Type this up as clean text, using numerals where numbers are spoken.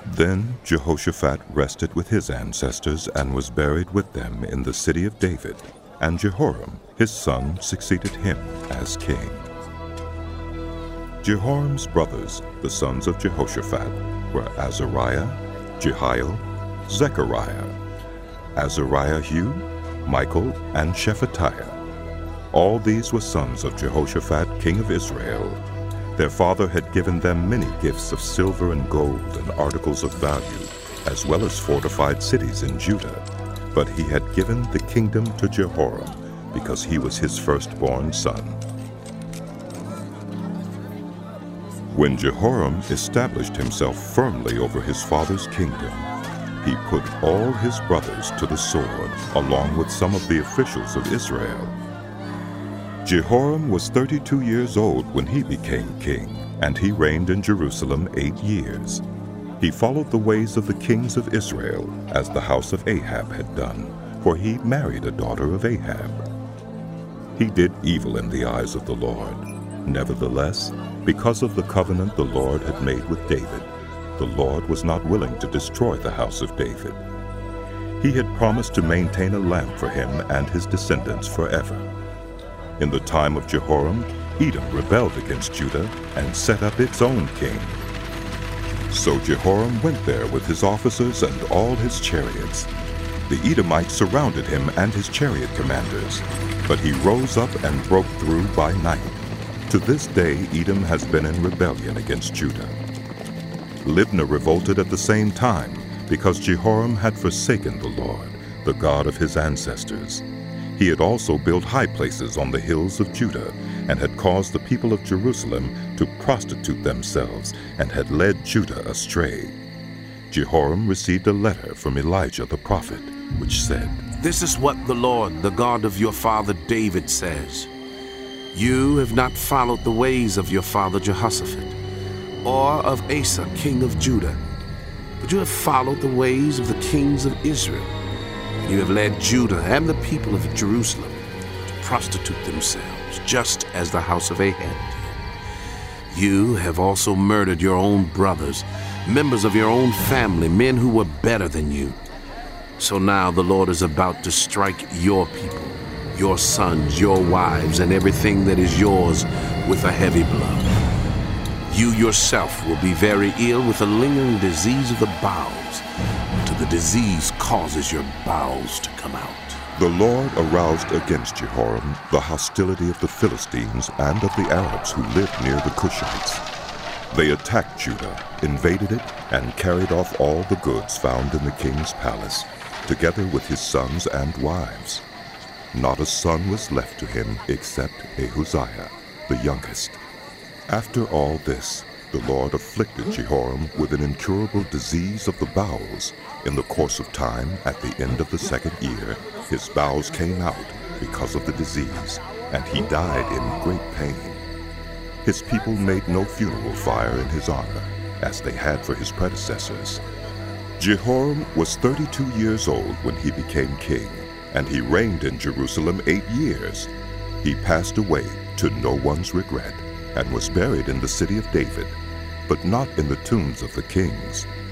Then Jehoshaphat rested with his ancestors and was buried with them in the city of David, and Jehoram, his son, succeeded him as king. Jehoram's brothers, the sons of Jehoshaphat, were Azariah, Jehiel, Zechariah, Azariahu, Michael, and Shephatiah. All these were sons of Jehoshaphat, king of Israel. Their father had given them many gifts of silver and gold and articles of value, as well as fortified cities in Judah. But he had given the kingdom to Jehoram, because he was his firstborn son. When Jehoram established himself firmly over his father's kingdom, he put all his brothers to the sword, along with some of the officials of Israel. Jehoram was 32 years old when he became king, and he reigned in Jerusalem 8 years. He followed the ways of the kings of Israel, as the house of Ahab had done, for he married a daughter of Ahab. He did evil in the eyes of the Lord. Nevertheless, because of the covenant the Lord had made with David, the Lord was not willing to destroy the house of David. He had promised to maintain a lamp for him and his descendants forever. In the time of Jehoram, Edom rebelled against Judah and set up its own king. So Jehoram went there with his officers and all his chariots. The Edomites surrounded him and his chariot commanders, but he rose up and broke through by night. To this day, Edom has been in rebellion against Judah. Libnah revolted at the same time, because Jehoram had forsaken the Lord, the God of his ancestors. He had also built high places on the hills of Judah, and had caused the people of Jerusalem to prostitute themselves, and had led Judah astray. Jehoram received a letter from Elijah the prophet, which said, "This is what the Lord, the God of your father David, says. You have not followed the ways of your father Jehoshaphat, or of Asa, king of Judah, but you have followed the ways of the kings of Israel. You have led Judah and the people of Jerusalem to prostitute themselves, just as the house of Ahab did. You have also murdered your own brothers, members of your own family, men who were better than you. So now the Lord is about to strike your people, your sons, your wives, and everything that is yours with a heavy blow. You yourself will be very ill with a lingering disease of the bowels, until the disease causes your bowels to come out." The Lord aroused against Jehoram the hostility of the Philistines and of the Arabs who lived near the Cushites. They attacked Judah, invaded it, and carried off all the goods found in the king's palace, together with his sons and wives. Not a son was left to him except Ahaziah, the youngest. After all this, the Lord afflicted Jehoram with an incurable disease of the bowels. In the course of time, at the end of the 2nd year, his bowels came out because of the disease, and he died in great pain. His people made no funeral fire in his honor, as they had for his predecessors. Jehoram was 32 years old when he became king, and he reigned in Jerusalem 8 years. He passed away to no one's regret, and was buried in the city of David, but not in the tombs of the kings.